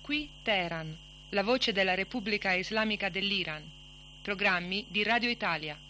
Qui Teheran, la voce della Repubblica Islamica dell'Iran. Programmi di Radio Italia.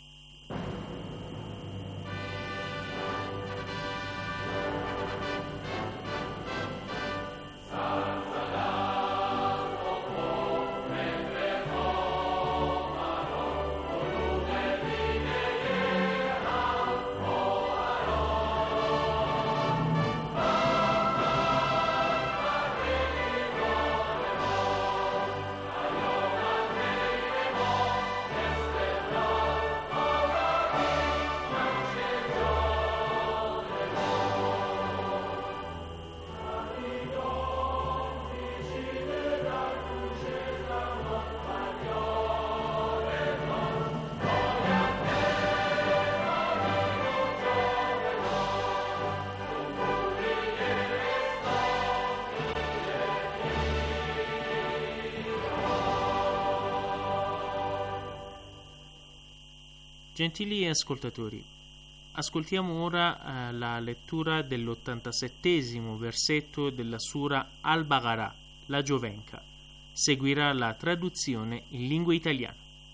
Gentili ascoltatori, ascoltiamo ora la lettura dell'87° versetto della Sura Al-Baqarah, la Giovenca. Seguirà la traduzione in lingua italiana.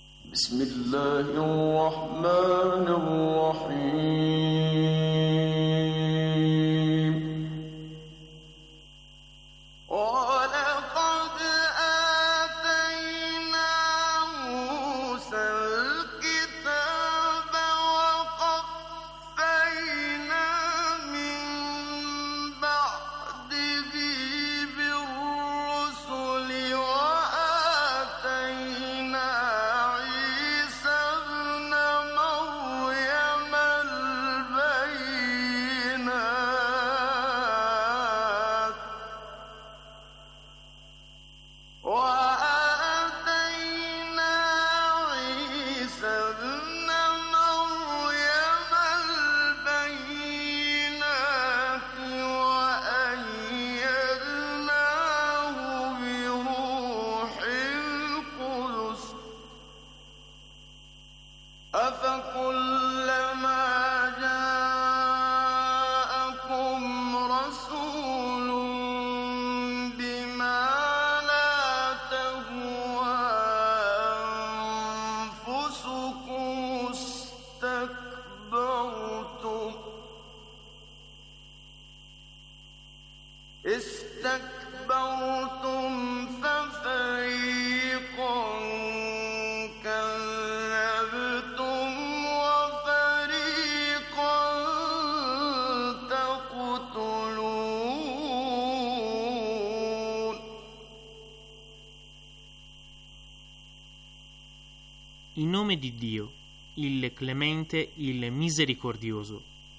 In nome di Dio, il Clemente, il Misericordioso.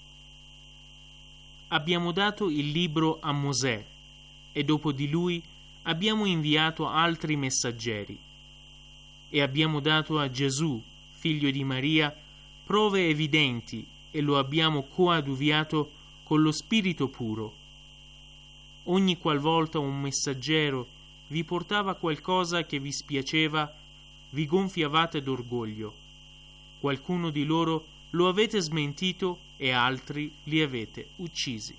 Abbiamo dato il libro a Mosè e dopo di lui abbiamo inviato altri messaggeri e abbiamo dato a Gesù, figlio di Maria, prove evidenti e lo abbiamo coadiuviato con lo Spirito puro. Ogni qualvolta un messaggero vi portava qualcosa che vi spiaceva, vi gonfiavate d'orgoglio. Qualcuno di loro lo avete smentito e altri li avete uccisi.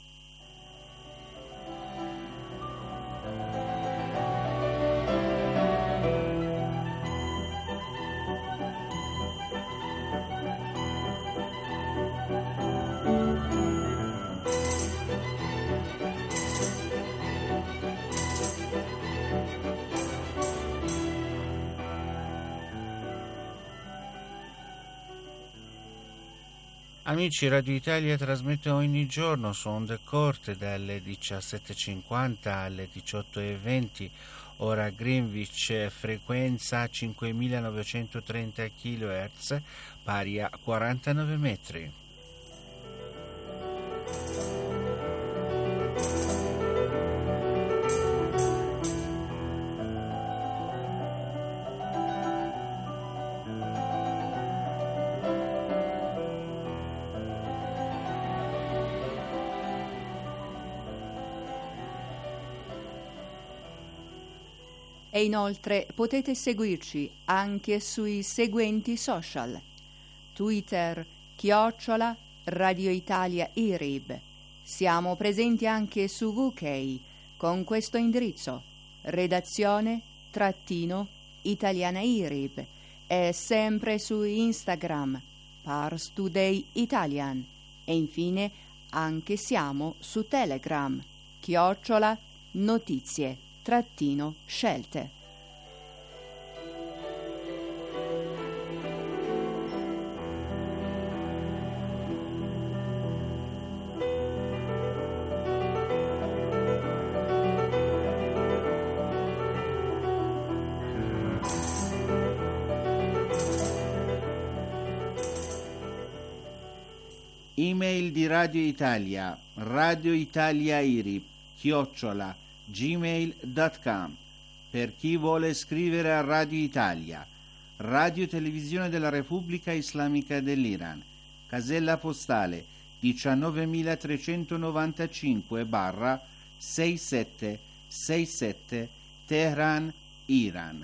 Amici, Radio Italia trasmette ogni giorno su onde corte dalle 17.50 alle 18.20, ora Greenwich, frequenza 5930 kHz, pari a 49 metri. E inoltre potete seguirci anche sui seguenti social: Twitter, @Radio Italia IRIB. Siamo presenti anche su UK con questo indirizzo: redazione _italianairib e sempre su Instagram Pars Today Italian e infine anche siamo su Telegram _notizie_scelte. Email di Radio Italia, radioitaliairib@gmail.com. Per chi vuole scrivere a Radio Italia, Radio Televisione della Repubblica Islamica dell'Iran, casella postale 19035/6767 Teheran, Iran.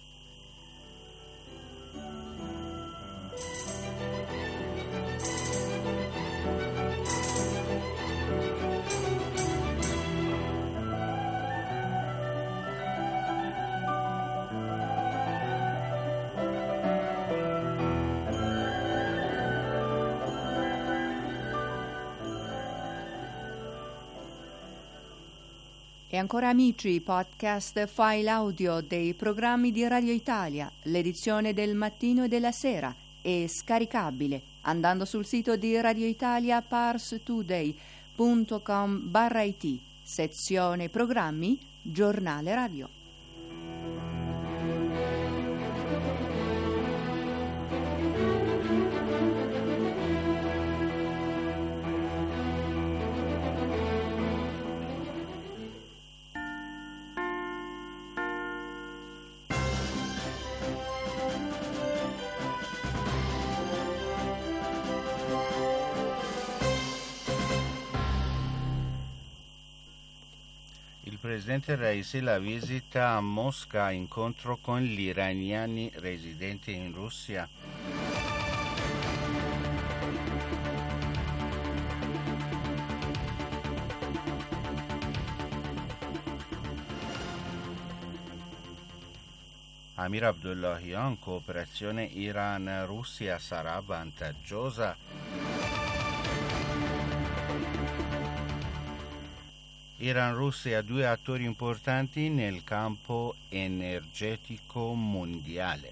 E ancora amici, podcast file audio dei programmi di Radio Italia, l'edizione del mattino e della sera è scaricabile andando sul sito di Radio Italia parstoday.com/it, sezione programmi, giornale radio. Il presidente Raisi la visita a Mosca, incontro con gli iraniani residenti in Russia. Amir Abdullahian, cooperazione Iran-Russia sarà vantaggiosa. Iran-Russia, due attori importanti nel campo energetico mondiale.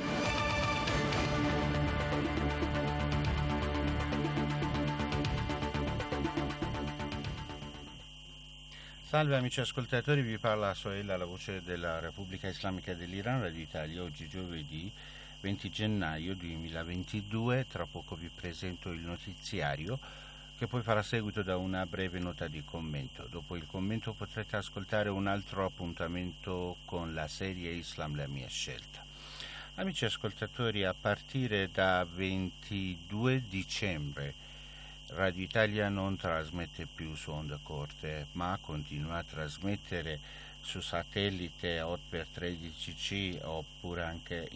Salve amici ascoltatori, vi parla Sohail, la voce della Repubblica Islamica dell'Iran, Radio Italia. Oggi giovedì 20 gennaio 2022, tra poco vi presento il notiziario che poi farà seguito da una breve nota di commento. Dopo il commento potrete ascoltare un altro appuntamento con la serie Islam la mia scelta. Amici ascoltatori, a partire da 22 dicembre Radio Italia non trasmette più su onde corte, ma continua a trasmettere su satellite 8x13C oppure anche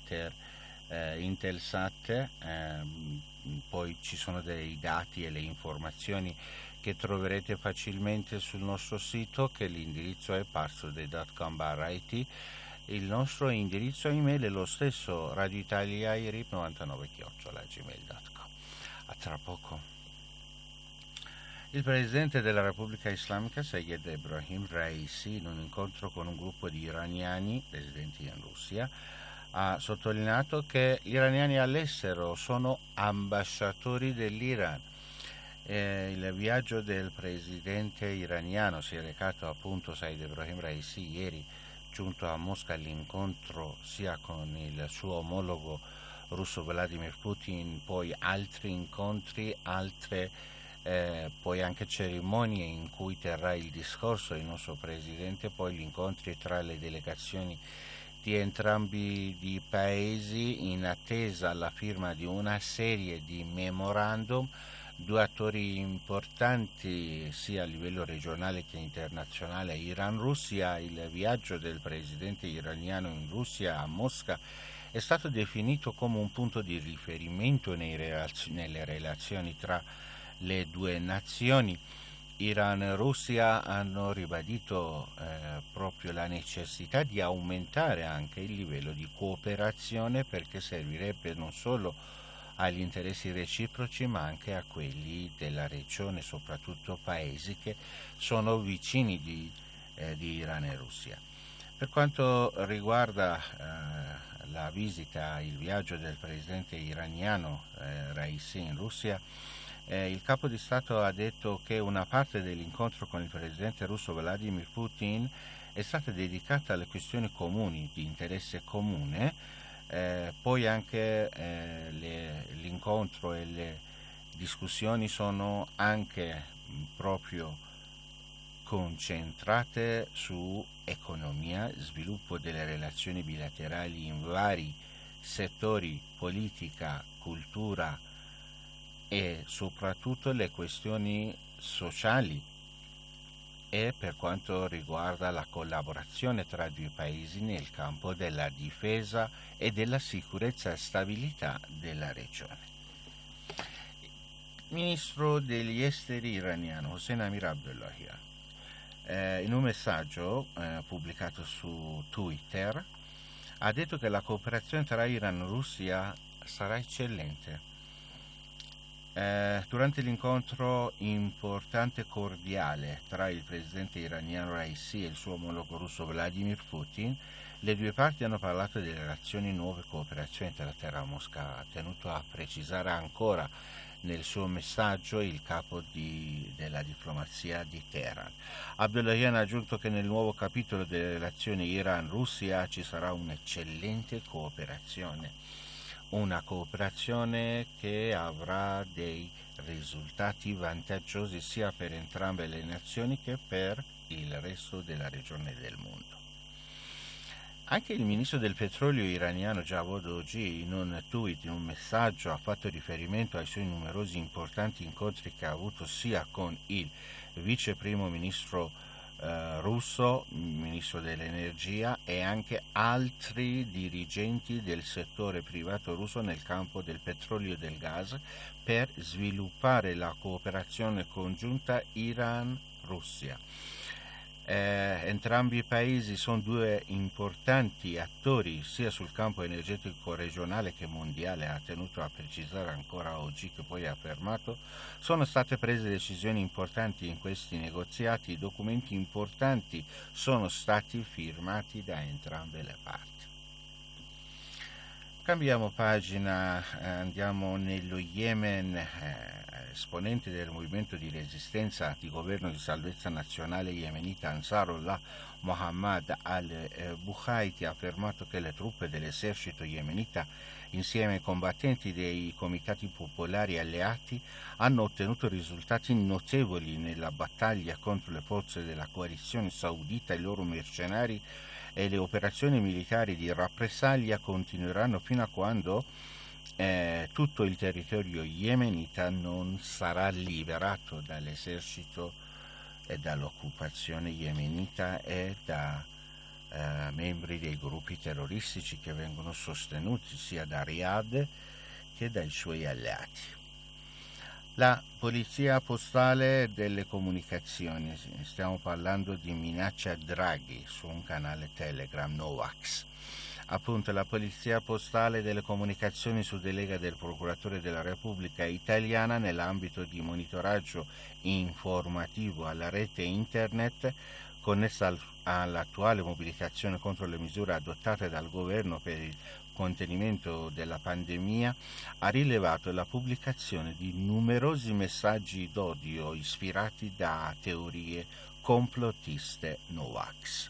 Intelsat. Poi ci sono dei dati e le informazioni che troverete facilmente sul nostro sito, che l'indirizzo è parstoday.com/it. Il nostro indirizzo email è lo stesso, radioitaliairib99@gmail.com. A tra poco. Il presidente della Repubblica Islamica Sayed Ebrahim Raisi, in un incontro con un gruppo di iraniani residenti in Russia, ha sottolineato che gli iraniani all'estero sono ambasciatori dell'Iran. Il viaggio del presidente iraniano si è recato appunto Sayed Ebrahim Raisi ieri, giunto a Mosca all'incontro sia con il suo omologo russo Vladimir Putin, poi altri incontri, poi anche cerimonie in cui terrà il discorso il nostro presidente, poi gli incontri tra le delegazioni di entrambi i paesi in attesa alla firma di una serie di memorandum. Due attori importanti sia a livello regionale che internazionale, Iran-Russia. Il viaggio del presidente iraniano in Russia a Mosca è stato definito come un punto di riferimento nelle relazioni tra le due nazioni. Iran e Russia hanno ribadito proprio la necessità di aumentare anche il livello di cooperazione, perché servirebbe non solo agli interessi reciproci ma anche a quelli della regione, soprattutto paesi che sono vicini di Iran e Russia. Per quanto riguarda la visita, il viaggio del presidente iraniano Raisi in Russia, il capo di Stato ha detto che una parte dell'incontro con il presidente russo Vladimir Putin è stata dedicata alle questioni comuni, di interesse comune, poi anche l'incontro e le discussioni sono anche proprio concentrate su economia, sviluppo delle relazioni bilaterali in vari settori, politica, cultura e soprattutto le questioni sociali, e per quanto riguarda la collaborazione tra i due paesi nel campo della difesa e della sicurezza e stabilità della regione. Il ministro degli esteri iraniano Hossein Amir Abdullahian, in un messaggio pubblicato su Twitter, ha detto che la cooperazione tra Iran e Russia sarà eccellente. Durante l'incontro importante e cordiale tra il presidente iraniano Raisi e il suo omologo russo Vladimir Putin, le due parti hanno parlato delle relazioni nuove cooperazioni tra Teheran e Mosca. Ha tenuto a precisare ancora nel suo messaggio il capo della diplomazia di Teheran. Abdullahian ha aggiunto che nel nuovo capitolo delle relazioni Iran-Russia ci sarà un'eccellente cooperazione. Una cooperazione che avrà dei risultati vantaggiosi sia per entrambe le nazioni che per il resto della regione del mondo. Anche il ministro del petrolio iraniano Javad Oji, in un tweet, in un messaggio, ha fatto riferimento ai suoi numerosi importanti incontri che ha avuto sia con il vice primo ministro russo, ministro dell'energia, e anche altri dirigenti del settore privato russo nel campo del petrolio e del gas, per sviluppare la cooperazione congiunta Iran-Russia. Entrambi i paesi sono due importanti attori sia sul campo energetico regionale che mondiale, ha tenuto a precisare ancora oggi, che poi ha affermato: sono state prese decisioni importanti in questi negoziati, documenti importanti sono stati firmati da entrambe le parti. Cambiamo pagina, andiamo nello Yemen. Esponente del movimento di resistenza di governo di salvezza nazionale yemenita Ansarullah, Mohammad al-Buhaiti, ha affermato che le truppe dell'esercito yemenita, insieme ai combattenti dei comitati popolari alleati, hanno ottenuto risultati notevoli nella battaglia contro le forze della coalizione saudita e i loro mercenari, e le operazioni militari di rappresaglia continueranno fino a quando tutto il territorio yemenita non sarà liberato dall'esercito e dall'occupazione yemenita e da membri dei gruppi terroristici che vengono sostenuti sia da Riyadh che dai suoi alleati. La polizia postale delle comunicazioni, stiamo parlando di minaccia Draghi su un canale Telegram, Novax. Appunto, la polizia postale delle comunicazioni su delega del procuratore della Repubblica Italiana, nell'ambito di monitoraggio informativo alla rete internet connessa all'attuale mobilitazione contro le misure adottate dal governo per il contenimento della pandemia, ha rilevato la pubblicazione di numerosi messaggi d'odio ispirati da teorie complottiste Novax.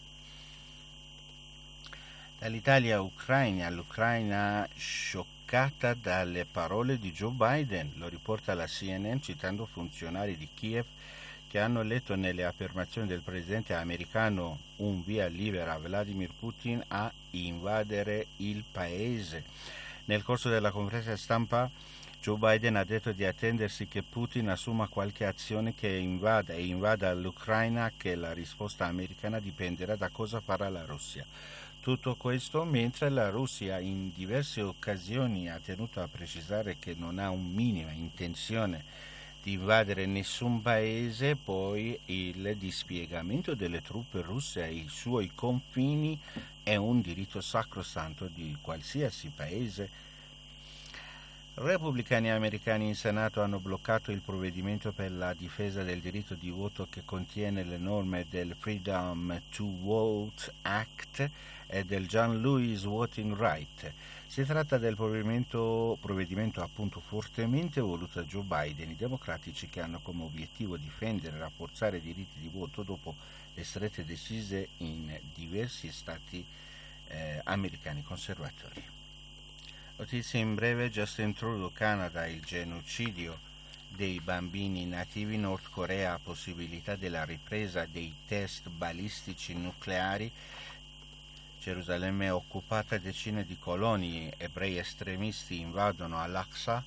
Dall'Italia all'Ucraina scioccata dalle parole di Joe Biden, lo riporta la CNN citando funzionari di Kiev che hanno letto nelle affermazioni del presidente americano un via libera a Vladimir Putin a invadere il paese. Nel corso della conferenza stampa Joe Biden ha detto di attendersi che Putin assuma qualche azione che invada l'Ucraina, che la risposta americana dipenderà da cosa farà la Russia. Tutto questo mentre la Russia in diverse occasioni ha tenuto a precisare che non ha un minima intenzione di invadere nessun paese, poi il dispiegamento delle truppe russe ai suoi confini è un diritto sacrosanto di qualsiasi paese. Repubblicani americani in Senato hanno bloccato il provvedimento per la difesa del diritto di voto che contiene le norme del Freedom to Vote Act e del John Lewis Voting Right. Si tratta del provvedimento appunto fortemente voluto da Joe Biden, i democratici che hanno come obiettivo difendere e rafforzare i diritti di voto dopo le strette decise in diversi stati americani conservatori. Notizie in breve: Justin Trudeau, Canada, il genocidio dei bambini nativi, Nord Corea, possibilità della ripresa dei test balistici nucleari, Gerusalemme occupata, decine di coloni ebrei estremisti invadono Al-Aqsa,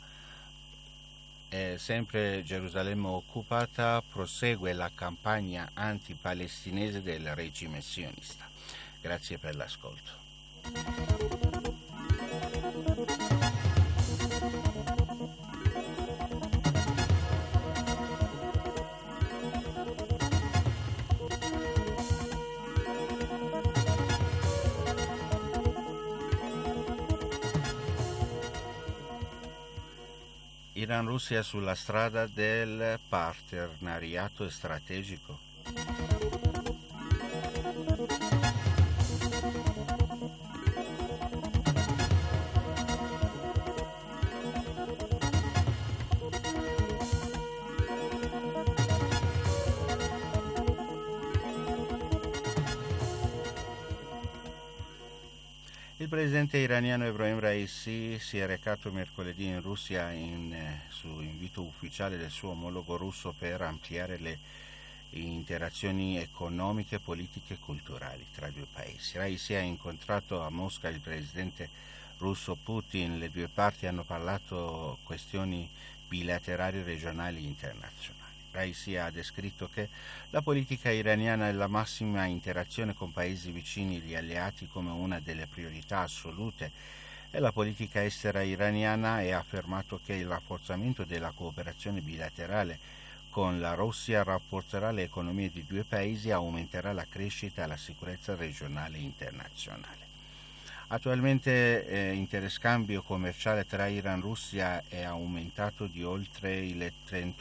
sempre Gerusalemme occupata, prosegue la campagna anti-palestinese del regime sionista. Grazie per l'ascolto. Iran-Russia sulla strada del partenariato strategico. Il presidente iraniano Ebrahim Raisi si è recato mercoledì in Russia su invito ufficiale del suo omologo russo per ampliare le interazioni economiche, politiche e culturali tra i due paesi. Raisi ha incontrato a Mosca il presidente russo Putin. Le due parti hanno parlato questioni bilaterali, regionali e internazionali. Raisi ha descritto che la politica iraniana è la massima interazione con paesi vicini e gli alleati come una delle priorità assolute e la politica estera iraniana, e ha affermato che il rafforzamento della cooperazione bilaterale con la Russia rafforzerà le economie di due paesi e aumenterà la crescita e la sicurezza regionale e internazionale. Attualmente l'interscambio commerciale tra Iran e Russia è aumentato di oltre il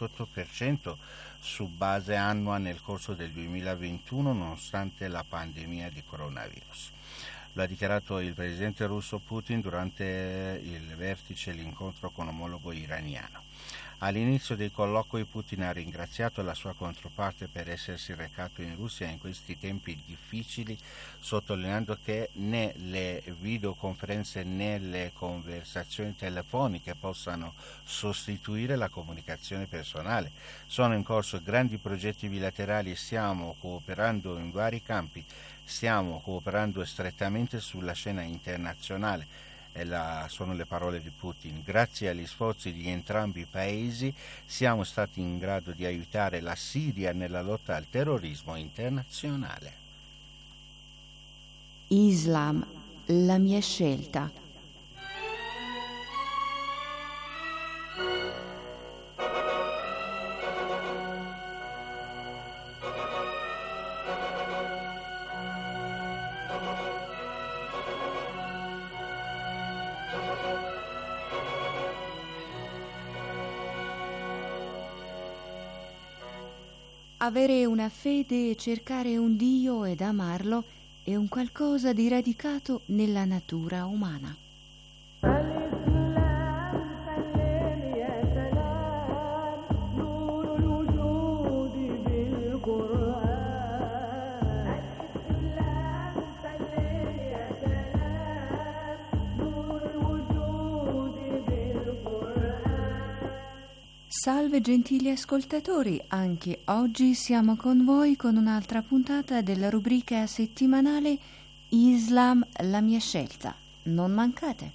38% su base annua nel corso del 2021, nonostante la pandemia di coronavirus. Lo ha dichiarato il presidente russo Putin durante il vertice l'incontro con omologo iraniano. All'inizio dei colloqui Putin ha ringraziato la sua controparte per essersi recato in Russia in questi tempi difficili, sottolineando che né le videoconferenze né le conversazioni telefoniche possano sostituire la comunicazione personale. Sono in corso grandi progetti bilaterali e stiamo cooperando in vari campi, stiamo cooperando strettamente sulla scena internazionale. Sono le parole di Putin. Grazie agli sforzi di entrambi i paesi siamo stati in grado di aiutare la Siria nella lotta al terrorismo internazionale. Islam, la mia scelta. Avere una fede e cercare un Dio ed amarlo è un qualcosa di radicato nella natura umana. Salve gentili ascoltatori, anche oggi siamo con voi con un'altra puntata della rubrica settimanale Islam, la mia scelta. Non mancate!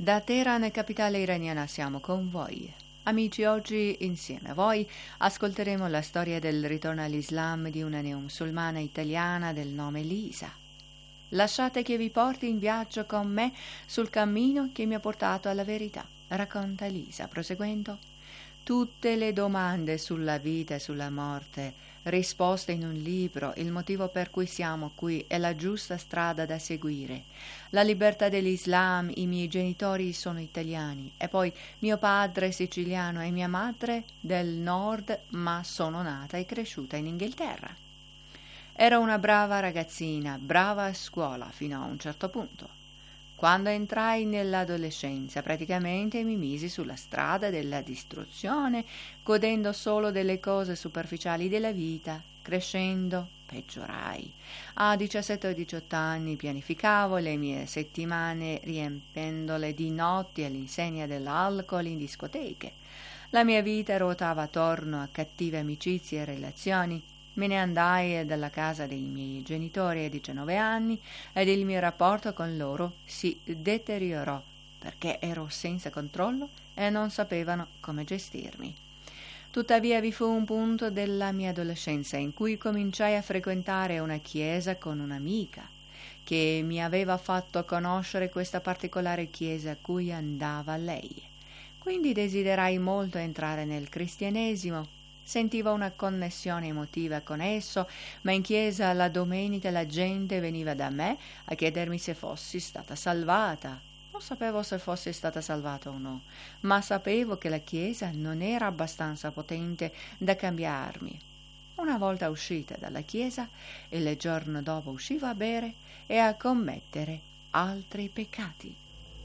Da Teheran, capitale iraniana, siamo con voi. Amici, oggi insieme a voi ascolteremo la storia del ritorno all'Islam di una neomusulmana italiana del nome Lisa. Lasciate che vi porti in viaggio con me sul cammino che mi ha portato alla verità, racconta Lisa, proseguendo. Tutte le domande sulla vita e sulla morte, risposte in un libro, il motivo per cui siamo qui e la giusta strada da seguire. La libertà dell'Islam, i miei genitori sono italiani e poi mio padre è siciliano e mia madre del nord, ma sono nata e cresciuta in Inghilterra. Ero una brava ragazzina, brava a scuola fino a un certo punto. Quando entrai nell'adolescenza, praticamente mi misi sulla strada della distruzione, godendo solo delle cose superficiali della vita. Crescendo, peggiorai. A 17 o 18 anni pianificavo le mie settimane riempendole di notti all'insegna dell'alcol in discoteche. La mia vita ruotava attorno a cattive amicizie e relazioni. Me ne andai dalla casa dei miei genitori a 19 anni ed il mio rapporto con loro si deteriorò perché ero senza controllo e non sapevano come gestirmi. Tuttavia vi fu un punto della mia adolescenza in cui cominciai a frequentare una chiesa con un'amica che mi aveva fatto conoscere questa particolare chiesa a cui andava lei. Quindi desiderai molto entrare nel cristianesimo. Sentivo una connessione emotiva con esso, ma in chiesa la domenica la gente veniva da me a chiedermi se fossi stata salvata. Non sapevo se fossi stata salvata o no, ma sapevo che la chiesa non era abbastanza potente da cambiarmi. Una volta uscita dalla chiesa, il giorno dopo uscivo a bere e a commettere altri peccati.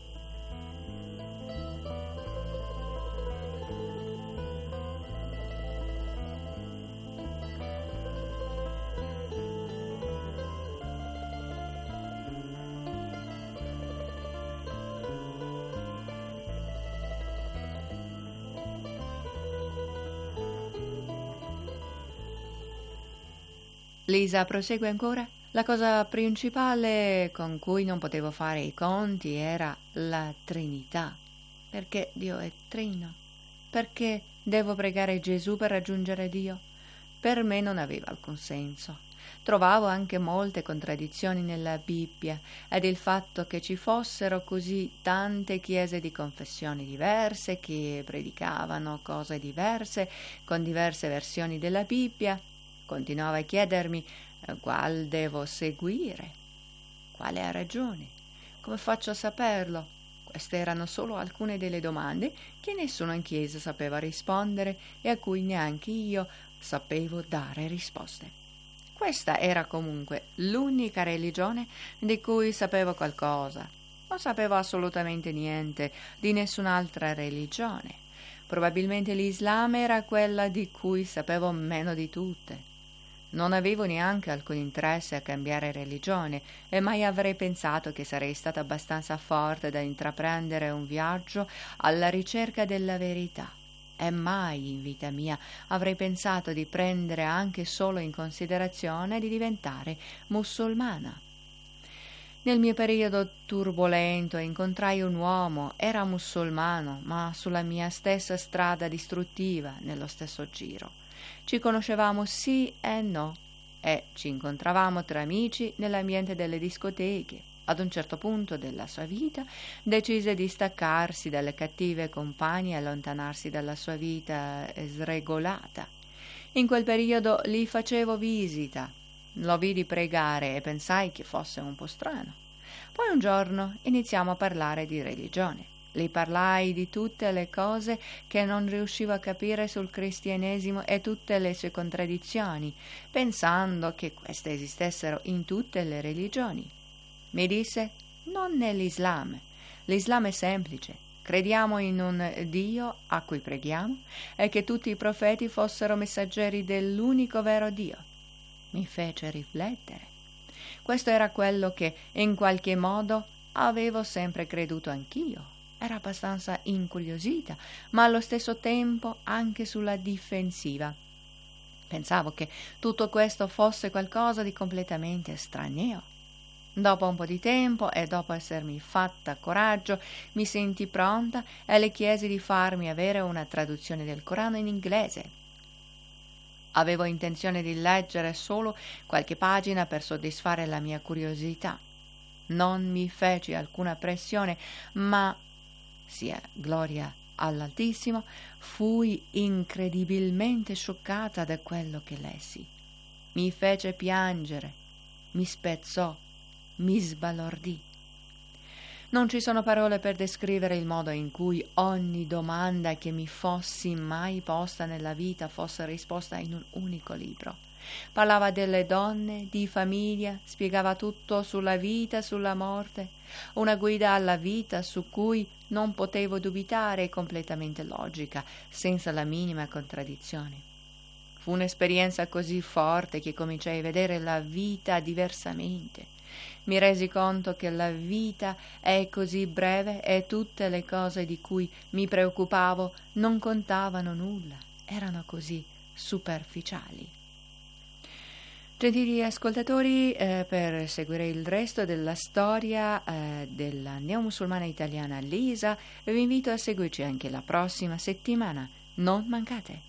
Lisa prosegue ancora. La cosa principale con cui non potevo fare i conti era la Trinità. Perché Dio è trino? Perché devo pregare Gesù per raggiungere Dio? Per me non aveva alcun senso. Trovavo anche molte contraddizioni nella Bibbia ed il fatto che ci fossero così tante chiese di confessioni diverse che predicavano cose diverse con diverse versioni della Bibbia. Continuavo a chiedermi qual devo seguire, quale ha ragione, come faccio a saperlo. Queste erano solo alcune delle domande che nessuno in chiesa sapeva rispondere e a cui neanche io sapevo dare risposte. Questa era comunque l'unica religione di cui sapevo qualcosa. Non sapevo assolutamente niente di nessun'altra religione. Probabilmente l'Islam era quella di cui sapevo meno di tutte. Non avevo neanche alcun interesse a cambiare religione e mai avrei pensato che sarei stata abbastanza forte da intraprendere un viaggio alla ricerca della verità. E mai in vita mia avrei pensato di prendere anche solo in considerazione di diventare musulmana. Nel mio periodo turbolento incontrai un uomo, era musulmano, ma sulla mia stessa strada distruttiva, nello stesso giro. Ci conoscevamo sì e no e ci incontravamo tra amici nell'ambiente delle discoteche. Ad un certo punto della sua vita decise di staccarsi dalle cattive compagne e allontanarsi dalla sua vita sregolata. In quel periodo gli facevo visita. Lo vidi pregare e pensai che fosse un po' strano. Poi un giorno iniziamo a parlare di religione. Le parlai di tutte le cose che non riuscivo a capire sul cristianesimo e tutte le sue contraddizioni, pensando che queste esistessero in tutte le religioni. Mi disse: non nell'Islam. L'Islam è semplice. Crediamo in un Dio a cui preghiamo e che tutti i profeti fossero messaggeri dell'unico vero Dio. Mi fece riflettere. Questo era quello che in qualche modo avevo sempre creduto anch'io. Era abbastanza incuriosita, ma allo stesso tempo anche sulla difensiva. Pensavo che tutto questo fosse qualcosa di completamente estraneo. Dopo un po' di tempo e dopo essermi fatta coraggio, mi sentii pronta e le chiesi di farmi avere una traduzione del Corano in inglese. Avevo intenzione di leggere solo qualche pagina per soddisfare la mia curiosità. Non mi feci alcuna pressione, ma, sia gloria all'Altissimo, fui incredibilmente scioccata da quello che lessi. Mi fece piangere, mi spezzò, mi sbalordì. Non ci sono parole per descrivere il modo in cui ogni domanda che mi fossi mai posta nella vita fosse risposta in un unico libro. Parlava delle donne, di famiglia, spiegava tutto sulla vita, sulla morte, una guida alla vita su cui non potevo dubitare, completamente logica, senza la minima contraddizione. Fu un'esperienza così forte che cominciai a vedere la vita diversamente. Mi resi conto che la vita è così breve e tutte le cose di cui mi preoccupavo non contavano nulla, erano così superficiali. Gentili ascoltatori, per seguire il resto della storia della neomusulmana italiana Lisa, vi invito a seguirci anche la prossima settimana. Non mancate!